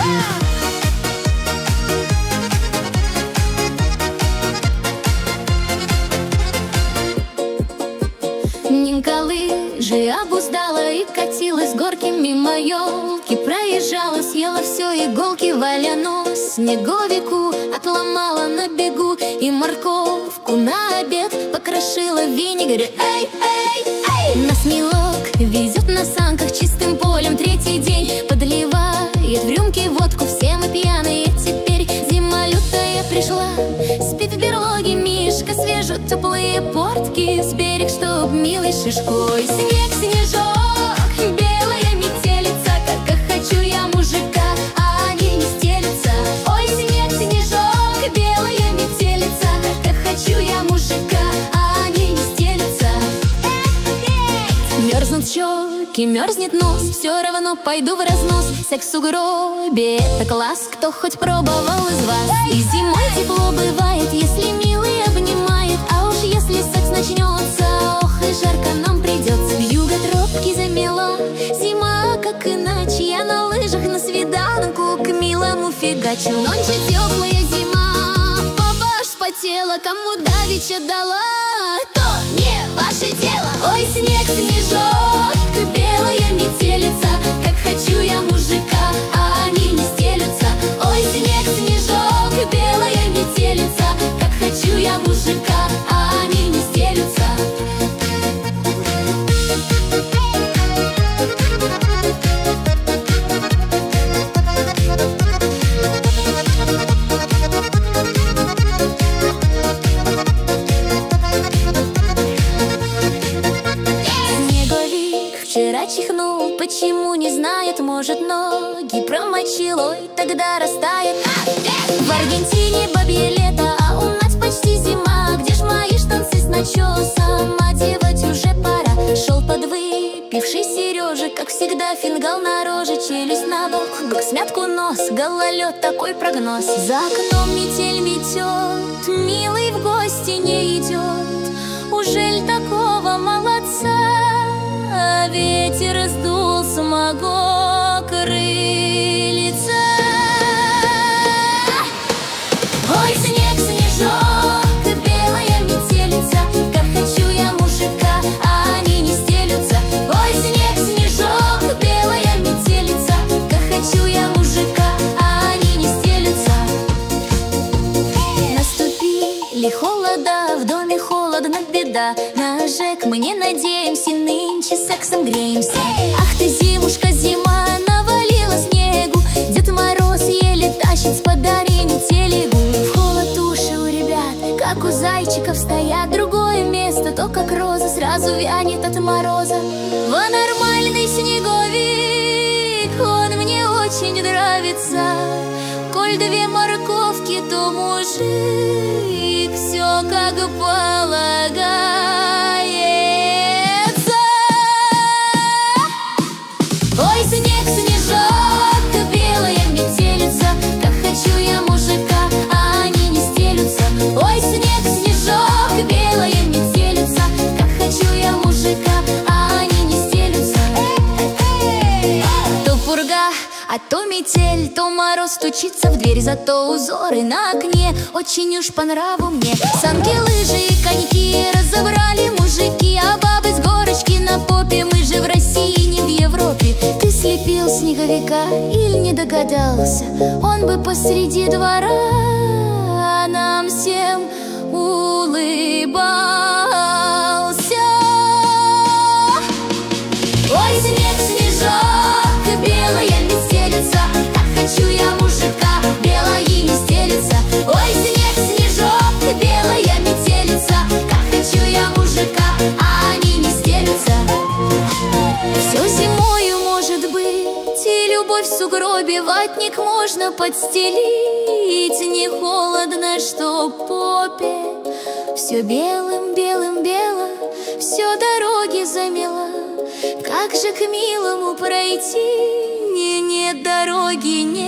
Нинка лыжи обуздала и катилась горки мимо елки. Проезжала, съела все иголки, Валя нос снеговику отломала на бегу. И морковку на обед покрошила в винегре. Эй, эй, эй! Нас милок везет на санках чистым полем третий день. Подливает в рюмки водку, все мы пьяные теперь. Зима лютая пришла, спит в берлоге Мишка. Свежут теплые портки с берег, чтоб милой шишкой. Снег, снежок, белая метелица, как хочу я мужика, а они не стелются. Ой, снег, снежок, белая метелица, как хочу я мужика, а они не стелются. Мерзнут щеки, мерзнет нос, все равно пойду в разнос. Секс в сугробе — это класс, кто хоть пробовал из вас. И зимой тепло бывает, если милый обнимает. А уж если секс начнется, ох и жарко нам придется. Вьюга тропки замела, зима как иначе. Я на лыжах на свиданку к милому фигачу. Ночью теплая зима, папа аж вспотела. Кому давеча дала, то не ваше дело. Ой, снег, снежок, белая метелица, как хочу я мужика, а они не стелются. Ой, снег, снежок, белая метелица, как хочу я мужика, а они не стелются. Снеговик вчера чихнул, почему не знает, может ноги промочил, ой, тогда растает. В Аргентине бабье лето, а у нас почти зима. Где ж мои штанцы с начесом, одевать уже пора. Шел подвыпивший Сережа, как всегда, фингал на роже, челюсть на бок, к смятку нос, гололед, такой прогноз. За окном метель метет, милый в гости не идет. Ужель такого молодца ветер сдул с моего крыльца? Ой, снег, снежок, белая метелица, как хочу я мужика, а они не стелются. Ой, снег, снежок, белая метелица, как хочу я мужика, а они не стелются. Наступили холода, в доме холодно, беда. На ЖЭК мы не надеемся, нынче сексом греемся. Ах ты, зимушка, зима, навалила снегу. Дед Мороз еле тащит с подареньем телегу. В холод уши у ребят, как у зайчиков стоят. Другое место, то как роза, сразу вянет от мороза. Во, нормальный снеговик, он мне очень нравится. Коль две морковки, то мужик, все как полагается. Ой, снег, снежок, белая метелица, как хочу я мужика, а они не стелются. Ой, снег, снежок, белая метелица, как хочу я мужика, а они не стелются. То пурга, а то метель, то мороз стучится в дверь, зато узоры на окне очень уж по нраву мне. Санки, лыжи и коньки разобрали мужики, а бабы с горочки на попе. Мы же в России, не в Европе. Ты слепил снеговика или не догадался? Он бы посреди двора нам всем улыбался. Ой, снег, снежок, белая метелица, как хочу я мужика, белая не стелится. Ой, снег, снежок, белая метелица, как хочу я мужика, а они не стелются. Все зимою может быть, и любовь в сугробе, ватник можно подстелить. Не холодно, что попе все белым, белым, бело, все дороги замело. Как же к милому пройти, нет дороги, нет.